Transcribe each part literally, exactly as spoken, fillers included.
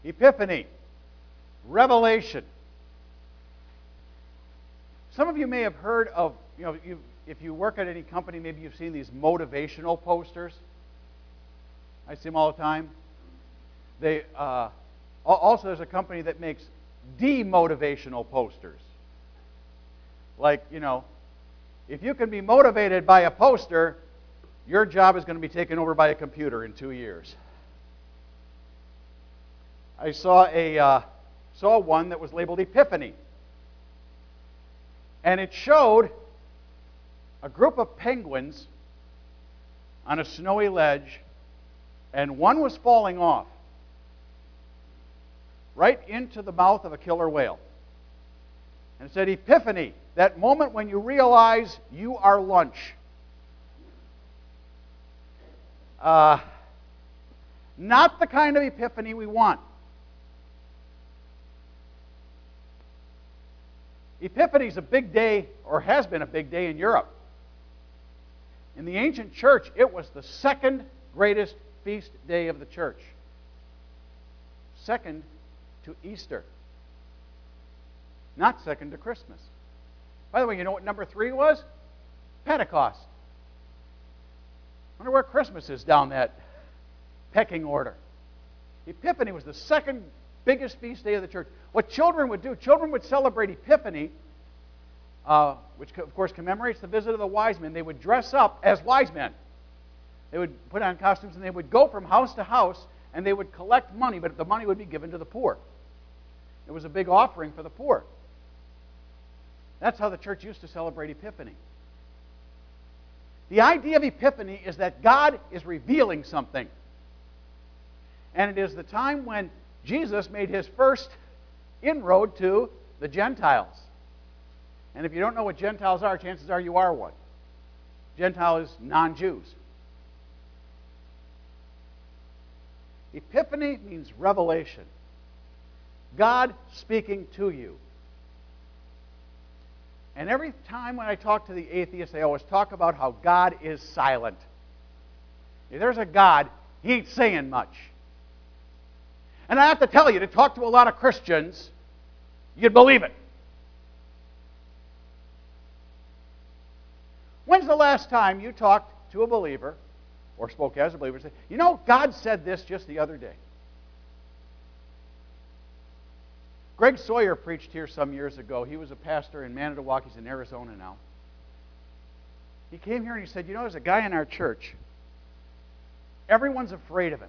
Epiphany, revelation. Some of you may have heard of, you know, you, if you work at any company, maybe you've seen these motivational posters. I see them all the time. They uh, also, there's a company that makes demotivational posters. Like, you know, if you can be motivated by a poster, your job is going to be taken over by a computer in two years. I saw a uh, saw one that was labeled Epiphany. And it showed a group of penguins on a snowy ledge, and one was falling off right into the mouth of a killer whale. And it said, Epiphany, that moment when you realize you are lunch. Uh, not the kind of epiphany we want. Epiphany is a big day, or has been a big day in Europe. In the ancient church, it was the second greatest feast day of the church. Second to Easter. Not second to Christmas. By the way, you know what number three was? Pentecost. I wonder where Christmas is down that pecking order. Epiphany was the second biggest feast day of the church. What children would do, children would celebrate Epiphany, uh, which of course commemorates the visit of the wise men. They would dress up as wise men. They would put on costumes and they would go from house to house and they would collect money, but the money would be given to the poor. It was a big offering for the poor. That's how the church used to celebrate Epiphany. The idea of Epiphany is that God is revealing something. And it is the time when Jesus made his first inroad to the Gentiles. And if you don't know what Gentiles are, chances are you are one. Gentile is non-Jews. Epiphany means revelation. God speaking to you. And every time when I talk to the atheists, they always talk about how God is silent. If there's a God, he ain't saying much. And I have to tell you, to talk to a lot of Christians, you'd believe it. When's the last time you talked to a believer, or spoke as a believer, and said, you know, God said this just the other day? Greg Sawyer preached here some years ago. He was a pastor in Manitowoc. He's in Arizona now. He came here and he said, you know, there's a guy in our church. Everyone's afraid of him.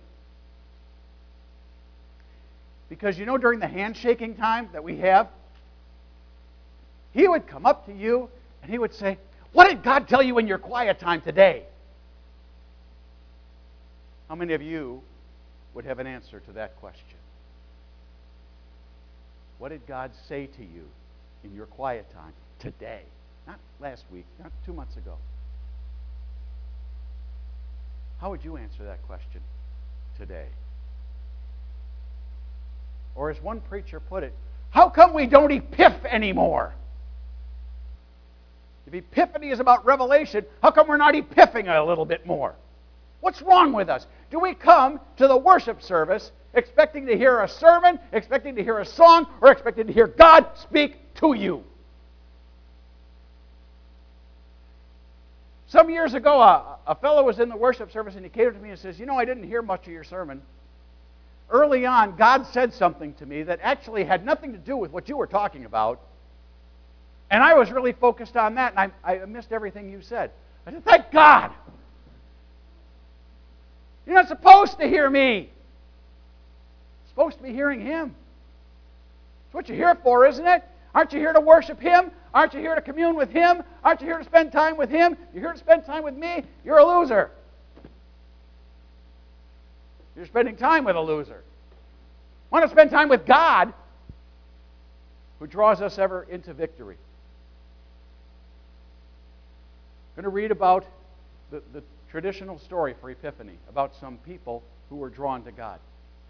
Because, you know, during the handshaking time that we have, he would come up to you and he would say, what did God tell you in your quiet time today? How many of you would have an answer to that question? What did God say to you in your quiet time today? Not last week, not two months ago. How would you answer that question today? Or as one preacher put it, how come we don't epiph anymore? If epiphany is about revelation, how come we're not epiphing a little bit more? What's wrong with us? Do we come to the worship service expecting to hear a sermon, expecting to hear a song, or expecting to hear God speak to you? Some years ago, a, a fellow was in the worship service and he came to me and says, you know, I didn't hear much of your sermon. Early on, God said something to me that actually had nothing to do with what you were talking about. And I was really focused on that, and I, I missed everything you said. I said, thank God! You're not supposed to hear me. You're supposed to be hearing Him. That's what you're here for, isn't it? Aren't you here to worship Him? Aren't you here to commune with Him? Aren't you here to spend time with Him? You're here to spend time with me? You're a loser. You're spending time with a loser. Want to spend time with God, who draws us ever into victory. I'm going to read about the, the traditional story for Epiphany, about some people who were drawn to God.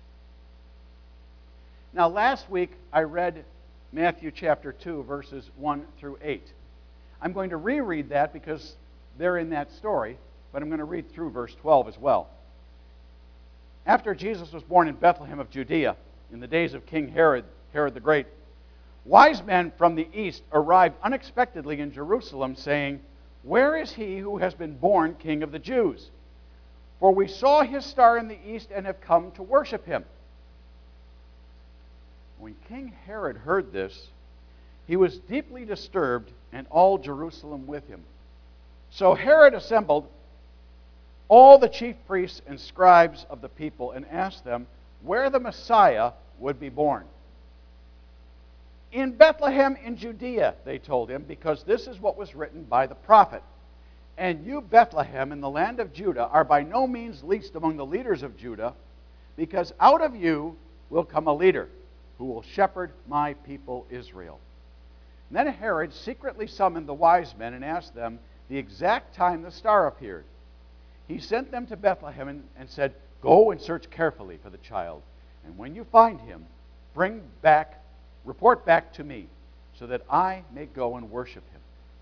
Now, last week I read Matthew chapter two, verses one through eight. I'm going to reread that because they're in that story, but I'm going to read through verse twelve as well. After Jesus was born in Bethlehem of Judea, in the days of King Herod, Herod the Great, wise men from the east arrived unexpectedly in Jerusalem, saying, "Where is he who has been born King of the Jews? For we saw his star in the east and have come to worship him." When King Herod heard this, he was deeply disturbed, and all Jerusalem with him. So Herod assembled all the chief priests and scribes of the people and asked them where the Messiah would be born. "In Bethlehem in Judea," they told him, "because this is what was written by the prophet. And you, Bethlehem, in the land of Judah, are by no means least among the leaders of Judah, because out of you will come a leader who will shepherd my people Israel." And then Herod secretly summoned the wise men and asked them the exact time the star appeared. He sent them to Bethlehem and, and said, "Go and search carefully for the child, and when you find him, bring back, report back to me, so that I may go and worship him."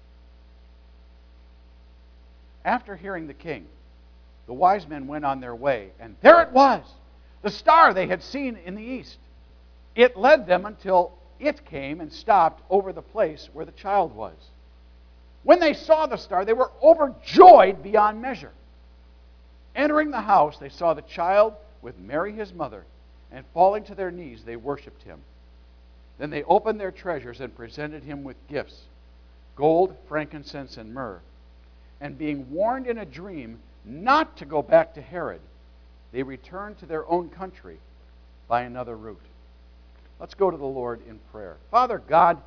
After hearing the king, the wise men went on their way, and there it was, the star they had seen in the east. It led them until it came and stopped over the place where the child was. When they saw the star, they were overjoyed beyond measure. Entering the house, they saw the child with Mary his mother, and falling to their knees, they worshipped him. Then they opened their treasures and presented him with gifts, gold, frankincense, and myrrh. And being warned in a dream not to go back to Herod, they returned to their own country by another route. Let's go to the Lord in prayer. Father God,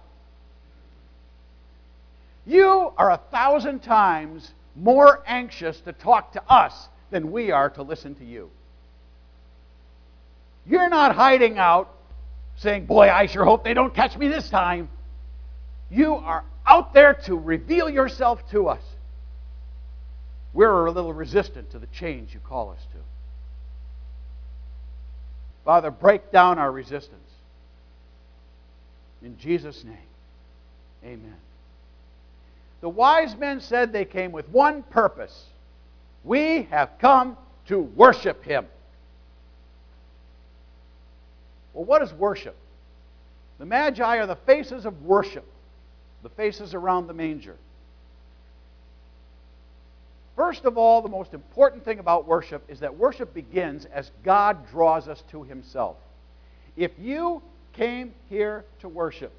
you are a thousand times more anxious to talk to us than we are to listen to you. You're not hiding out saying, "Boy, I sure hope they don't catch me this time." You are out there to reveal yourself to us. We're a little resistant to the change you call us to. Father, break down our resistance. In Jesus' name, amen. The wise men said they came with one purpose. We have come to worship him. Well, what is worship? The Magi are the faces of worship, the faces around the manger. First of all, the most important thing about worship is that worship begins as God draws us to himself. If you came here to worship,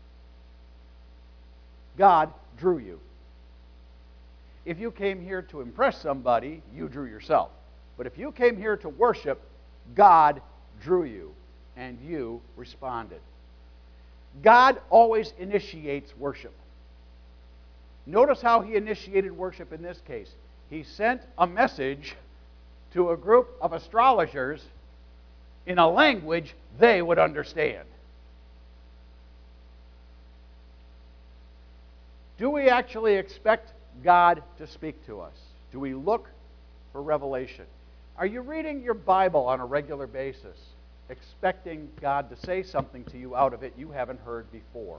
God drew you. If you came here to impress somebody, you drew yourself. But if you came here to worship, God drew you, and you responded. God always initiates worship. Notice how he initiated worship in this case. He sent a message to a group of astrologers in a language they would understand. Do we actually expect God to speak to us? Do we look for revelation? Are you reading your Bible on a regular basis, expecting God to say something to you out of it you haven't heard before?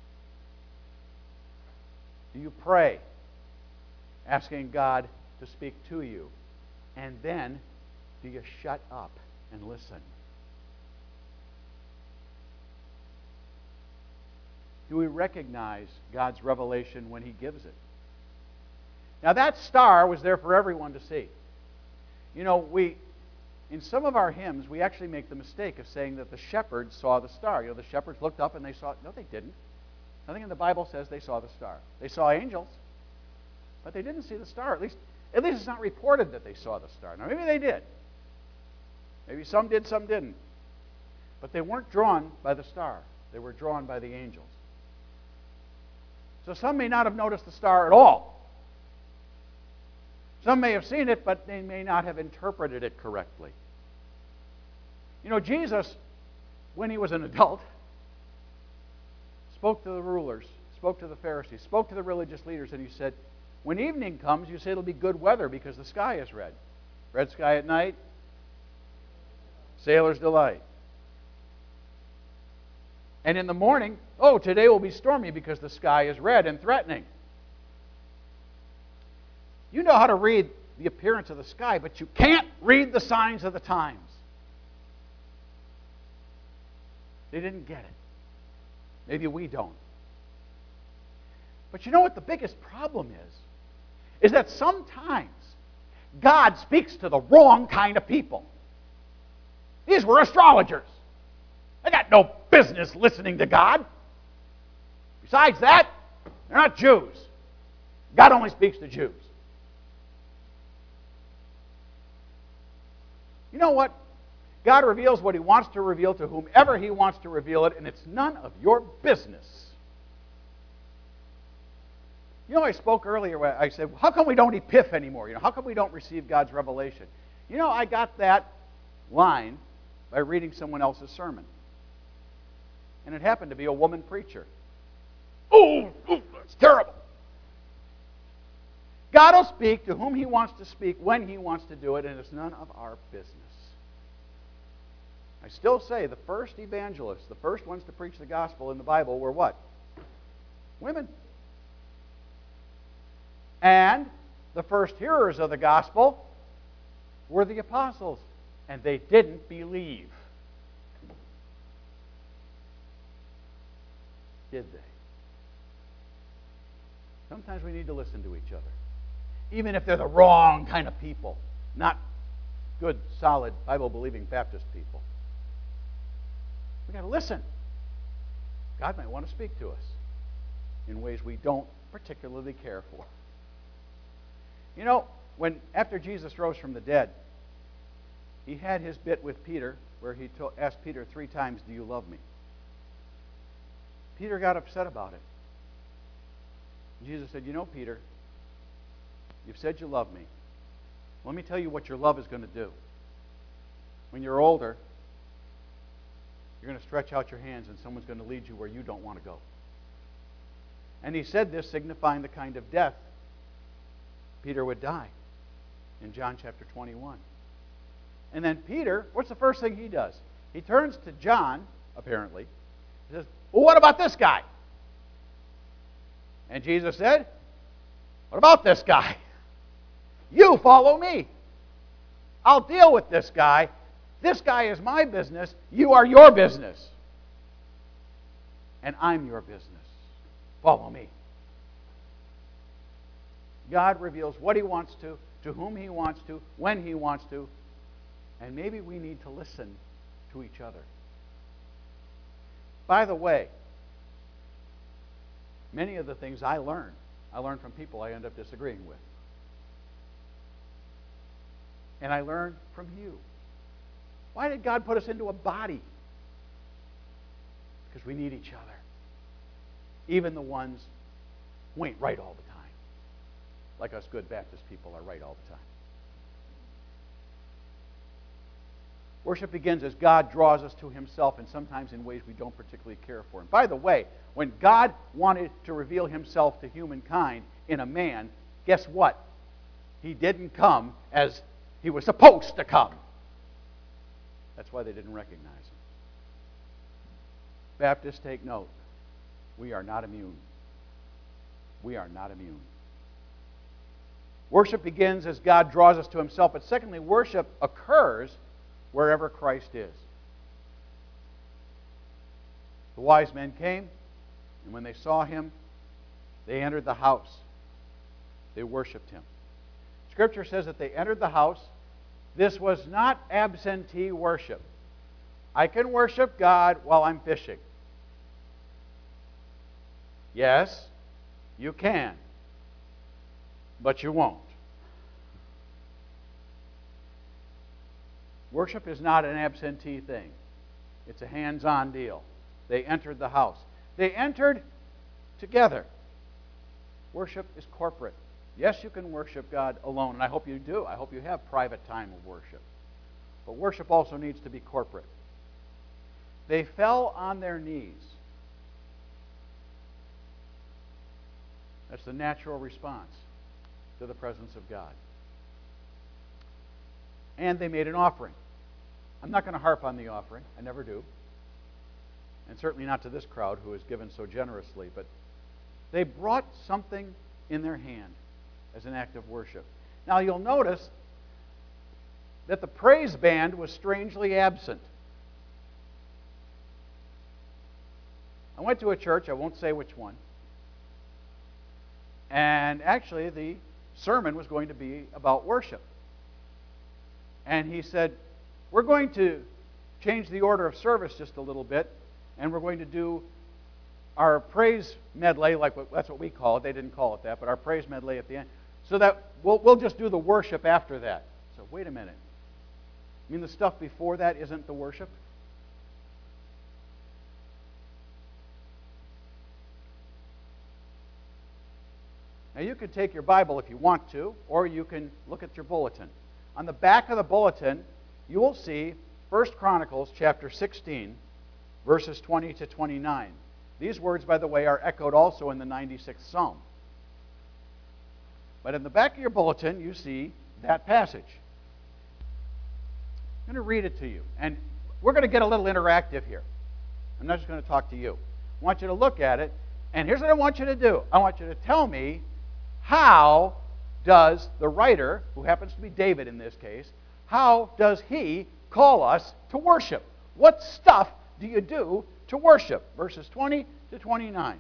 Do you pray, asking God to speak to you? And then, do you shut up and listen? Do we recognize God's revelation when he gives it? Now, that star was there for everyone to see. You know, we, in some of our hymns, we actually make the mistake of saying that the shepherds saw the star. You know, the shepherds looked up and they saw it. No, they didn't. Nothing in the Bible says they saw the star. They saw angels, but they didn't see the star. At least, at least it's not reported that they saw the star. Now, maybe they did. Maybe some did, some didn't. But they weren't drawn by the star. They were drawn by the angels. So some may not have noticed the star at all. Some may have seen it, but they may not have interpreted it correctly. You know, Jesus, when he was an adult, spoke to the rulers, spoke to the Pharisees, spoke to the religious leaders, and he said, when evening comes, you say it'll be good weather because the sky is red. Red sky at night, sailor's delight. And in the morning, oh, today will be stormy because the sky is red and threatening. You know how to read the appearance of the sky, but you can't read the signs of the times. They didn't get it. Maybe we don't. But you know what the biggest problem is? Is that sometimes God speaks to the wrong kind of people. These were astrologers. They got no business listening to God. Besides that, they're not Jews. God only speaks to Jews. You know what? God reveals what He wants to reveal to whomever He wants to reveal it, and it's none of your business. You know, I spoke earlier where I said, how come we don't epiph anymore? You know, how come we don't receive God's revelation? You know, I got that line by reading someone else's sermon. And it happened to be a woman preacher. Oh, oh, that's terrible. God will speak to whom He wants to speak, when He wants to do it, and it's none of our business. I still say the first evangelists, the first ones to preach the gospel in the Bible were what? Women. And the first hearers of the gospel were the apostles, and they didn't believe. Did they? Sometimes we need to listen to each other, even if they're the wrong kind of people, not good, solid, Bible-believing Baptist people. We've got to listen. God might want to speak to us in ways we don't particularly care for. You know, when after Jesus rose from the dead, He had His bit with Peter where He told, asked Peter three times, do you love me? Peter got upset about it. Jesus said, you know, Peter, you've said you love me. Let me tell you what your love is going to do. When you're older, you're going to stretch out your hands and someone's going to lead you where you don't want to go. And He said this signifying the kind of death Peter would die in John chapter twenty-one. And then Peter, what's the first thing he does? He turns to John, apparently, and says, well, what about this guy? And Jesus said, what about this guy? You follow me. I'll deal with this guy. This guy is my business. You are your business. And I'm your business. Follow me. God reveals what He wants to, to whom He wants to, when He wants to, and maybe we need to listen to each other. By the way, many of the things I learn, I learn from people I end up disagreeing with. And I learn from you. Why did God put us into a body? Because we need each other. Even the ones who ain't right all the time. Like us good Baptist people are right all the time. Worship begins as God draws us to Himself, and sometimes in ways we don't particularly care for. And by the way, when God wanted to reveal Himself to humankind in a man, guess what? He didn't come as He was supposed to come. That's why they didn't recognize Him. Baptists, take note. We are not immune. We are not immune. Worship begins as God draws us to Himself, but secondly, worship occurs wherever Christ is. The wise men came, and when they saw Him, they entered the house. They worshiped Him. Scripture says that they entered the house. This was not absentee worship. I can worship God while I'm fishing. Yes, you can, but you won't. Worship is not an absentee thing. It's a hands-on deal. They entered the house. They entered together. Worship is corporate. Yes, you can worship God alone, and I hope you do. I hope you have private time of worship. But worship also needs to be corporate. They fell on their knees. That's the natural response to the presence of God. And they made an offering. I'm not going to harp on the offering. I never do. And certainly not to this crowd who has given so generously. But they brought something in their hand as an act of worship. Now you'll notice that the praise band was strangely absent. I went to a church, I won't say which one, and actually the sermon was going to be about worship. And he said, we're going to change the order of service just a little bit, and we're going to do our praise medley, like that's what we call it. They didn't call it that, but our praise medley at the end, so that we'll, we'll just do the worship after that. So wait a minute. You mean the stuff before that isn't the worship? Now you can take your Bible if you want to, or you can look at your bulletin. On the back of the bulletin, you will see First Chronicles chapter sixteen, verses twenty to twenty-nine. These words, by the way, are echoed also in the ninety-sixth Psalm. But in the back of your bulletin, you see that passage. I'm going to read it to you. And we're going to get a little interactive here. I'm not just going to talk to you. I want you to look at it. And here's what I want you to do. I want you to tell me, how does the writer, who happens to be David in this case, how does he call us to worship? What stuff do you do to worship? Verses twenty to twenty-nine.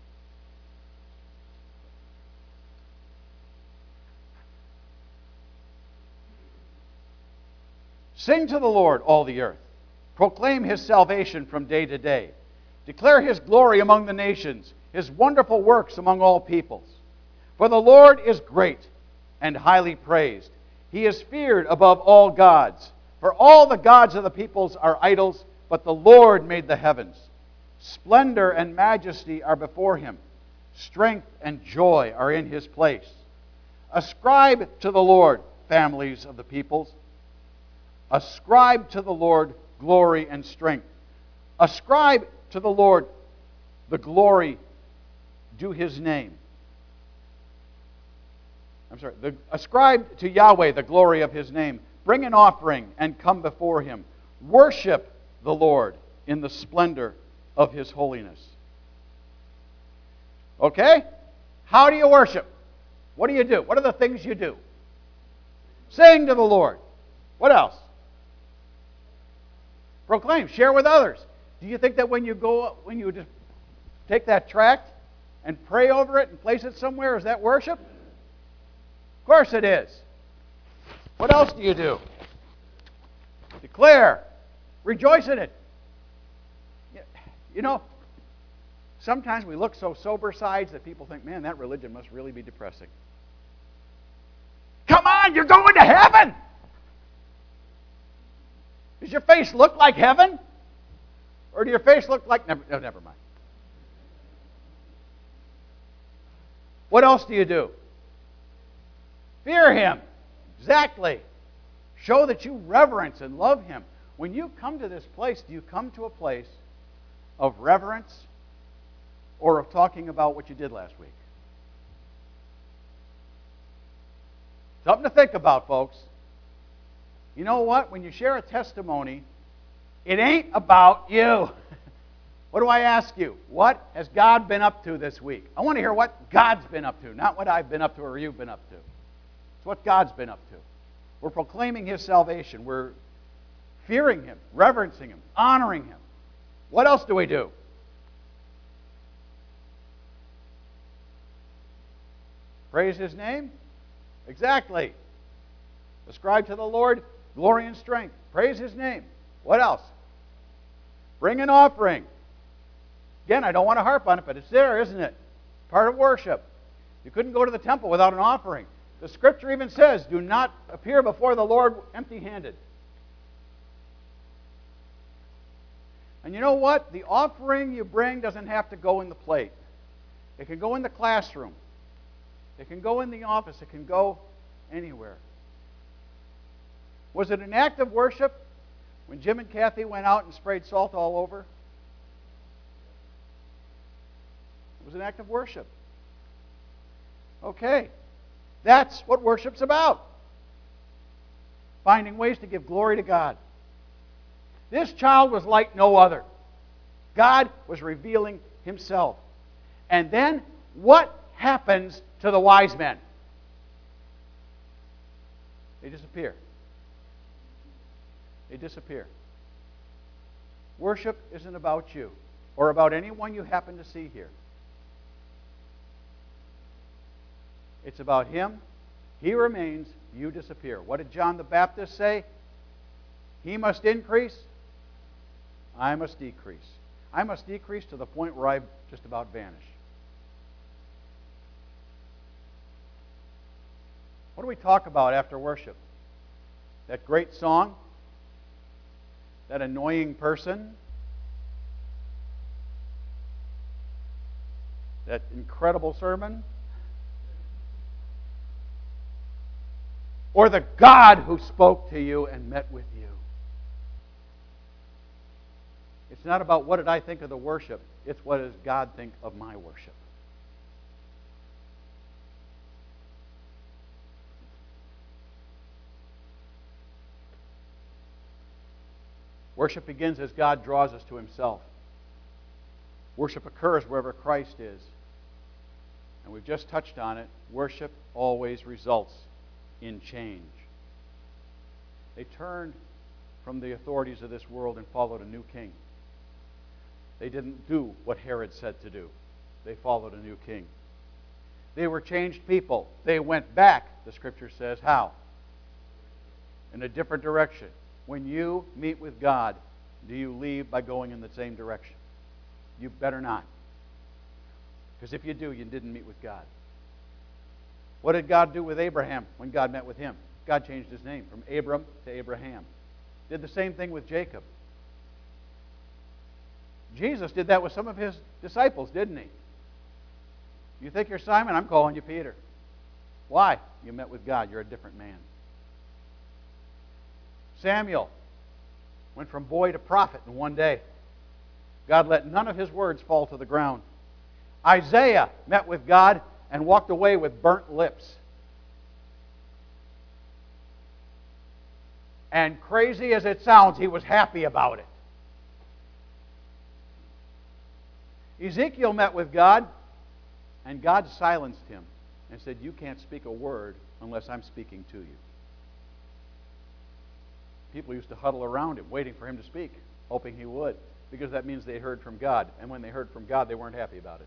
Sing to the Lord, all the earth. Proclaim his salvation from day to day. Declare his glory among the nations, his wonderful works among all peoples. For the Lord is great and highly praised. He is feared above all gods. For all the gods of the peoples are idols, but the Lord made the heavens. Splendor and majesty are before him. Strength and joy are in his place. Ascribe to the Lord, families of the peoples. Ascribe to the Lord glory and strength. Ascribe to the Lord the glory due his name. I'm sorry. The, ascribe to Yahweh the glory of his name. Bring an offering and come before him. Worship the Lord in the splendor of his holiness. Okay? How do you worship? What do you do? What are the things you do? Sing to the Lord. What else? Proclaim. Share with others. Do you think that when you go, when you just take that tract and pray over it and place it somewhere, is that worship? Of course it is. What else do you do? Declare. Rejoice in it. You know, sometimes we look so sober sides that people think, man, that religion must really be depressing. Come on, you're going to heaven! Does your face look like heaven? Or do your face look like... Never, no, never mind. What else do you do? Fear him. Exactly. Show that you reverence and love him. When you come to this place, do you come to a place of reverence or of talking about what you did last week? Something to think about, folks. You know what? When you share a testimony, it ain't about you. What do I ask you? What has God been up to this week? I want to hear what God's been up to, not what I've been up to or you've been up to. It's what God's been up to. We're proclaiming his salvation. We're fearing him, reverencing him, honoring him. What else do we do? Praise his name? Exactly. Ascribe to the Lord glory and strength. Praise his name. What else? Bring an offering. Again, I don't want to harp on it, but it's there, isn't it? Part of worship. You couldn't go to the temple without an offering. The scripture even says, do not appear before the Lord empty-handed. And you know what? The offering you bring doesn't have to go in the plate. It can go in the classroom. It can go in the office. It can go anywhere. Was it an act of worship when Jim and Kathy went out and sprayed salt all over? It was an act of worship. Okay. That's what worship's about. Finding ways to give glory to God. This child was like no other. God was revealing himself. And then, what happens to the wise men? They disappear. They disappear. Worship isn't about you. or about anyone you happen to see here. It's about Him. He remains, you disappear. What did John the Baptist say? He must increase, I must decrease. I must decrease to the point where I just about vanish. What do we talk about after worship? That great song? That annoying person? That incredible sermon? Or the God who spoke to you and met with you? It's not about what did I think of the worship. It's what does God think of my worship. Worship begins as God draws us to Himself. Worship occurs wherever Christ is. And we've just touched on it. Worship always results in change. They turned from the authorities of this world and followed a new king. They didn't do what Herod said to do. They followed a new king. They were changed people. They went back, the Scripture says. How? In a different direction. When you meet with God, do you leave by going in the same direction? You better not. Because if you do, you didn't meet with God. What did God do with Abraham when God met with him? God changed his name from Abram to Abraham. Did the same thing with Jacob. Jesus did that with some of His disciples, didn't He? You think you're Simon? I'm calling you Peter. Why? You met with God. You're a different man. Samuel went from boy to prophet in one day. God let none of his words fall to the ground. Isaiah met with God and walked away with burnt lips. And crazy as it sounds, he was happy about it. Ezekiel met with God, and God silenced him and said, you can't speak a word unless I'm speaking to you. People used to huddle around him, waiting for him to speak, hoping he would, because that means they heard from God. And when they heard from God, they weren't happy about it.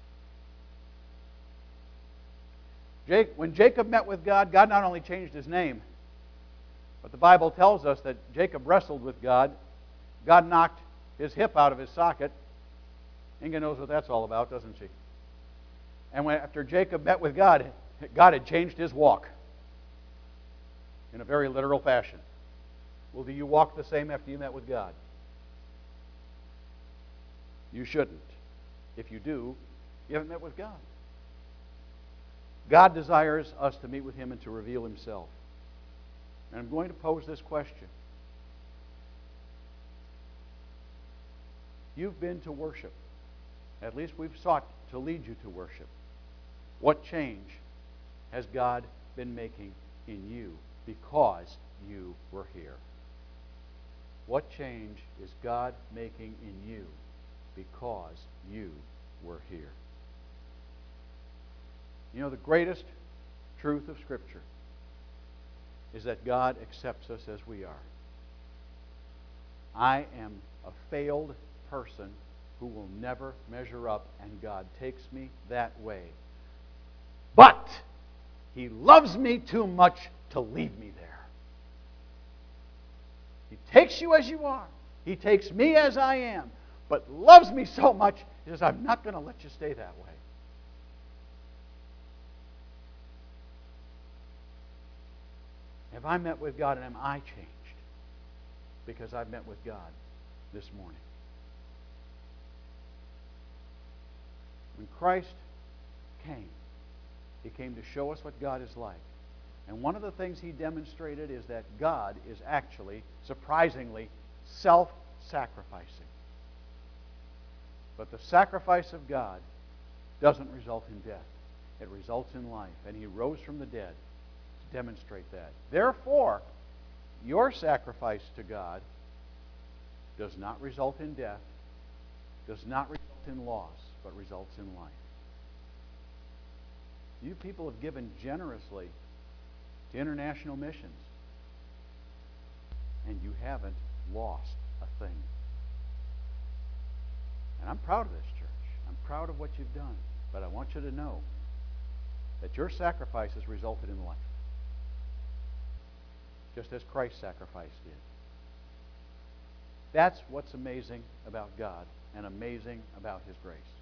Jake, when Jacob met with God, God not only changed his name, but the Bible tells us that Jacob wrestled with God. God knocked his hip out of his socket. Inga knows what that's all about, doesn't she? And when, after Jacob met with God, God had changed his walk in a very literal fashion. Well, do you walk the same after you met with God? You shouldn't. If you do, you haven't met with God. God desires us to meet with Him and to reveal Himself. And I'm going to pose this question. You've been to worship. At least we've sought to lead you to worship. What change has God been making in you because you were here? What change is God making in you because you were here? You know, the greatest truth of Scripture is that God accepts us as we are. I am a failed person who will never measure up, and God takes me that way. But He loves me too much to leave me there. He takes you as you are. He takes me as I am, but loves me so much, He says, I'm not going to let you stay that way. Have I met with God, and am I changed because I've met with God this morning? When Christ came, He came to show us what God is like. And one of the things He demonstrated is that God is actually, surprisingly, self-sacrificing. But the sacrifice of God doesn't result in death. It results in life. And He rose from the dead to demonstrate that. Therefore, your sacrifice to God does not result in death, does not result in loss, but results in life. You people have given generously to international missions, and you haven't lost a thing. And I'm proud of this church. I'm proud of what you've done. But I want you to know that your sacrifices resulted in life, just as Christ's sacrifice did. That's what's amazing about God and amazing about His grace.